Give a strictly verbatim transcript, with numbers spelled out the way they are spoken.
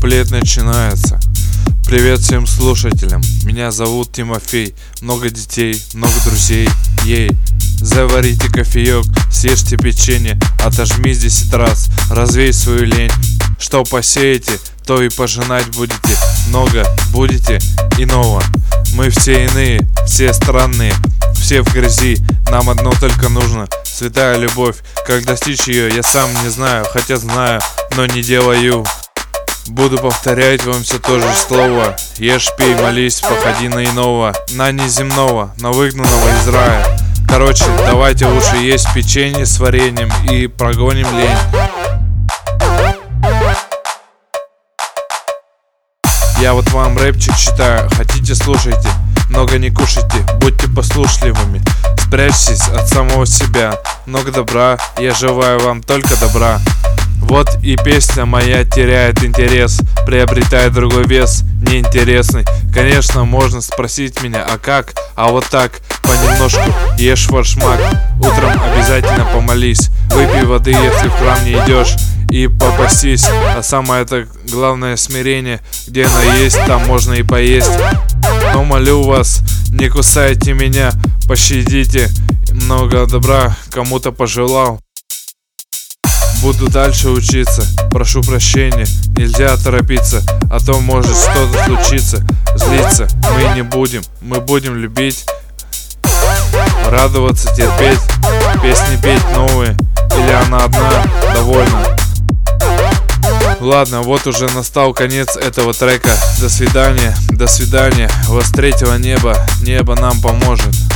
Куплет начинается. Привет всем слушателям, меня зовут Тимофей. Много детей, много друзей, ей. Заварите кофеек, съешьте печенье, отожмись десять раз, развей свою лень. Что посеете, то и пожинать будете. Много будете иного. Мы все иные, все странные, все в грязи. Нам одно только нужно, святая любовь. Как достичь ее, я сам не знаю, хотя знаю, но не делаю. Буду повторять вам все то же слово. Ешь, пей, молись, походи на иного, на неземного, на выгнанного из рая. Короче, давайте лучше есть печенье с вареньем и прогоним лень. Я вот вам рэпчик читаю, хотите слушайте, много не кушайте, будьте послушливыми. Спрячьтесь от самого себя, много добра, я желаю вам только добра. Вот и песня моя теряет интерес, приобретает другой вес, неинтересный. Конечно, можно спросить меня, а как? А вот так, понемножку, ешь форшмак. Утром обязательно помолись, выпей воды, если в храм не идешь, и попастись. А самое это главное смирение, где оно есть, там можно и поесть. Но молю вас, не кусайте меня, пощадите. Много добра кому-то пожелал. Буду дальше учиться, прошу прощения, нельзя торопиться, а то может что-то случиться. Злиться мы не будем, мы будем любить, радоваться, терпеть, песни петь новые, или она одна, довольна. Ладно, вот уже настал конец этого трека. До свидания, до свидания, вас третьего неба, небо нам поможет.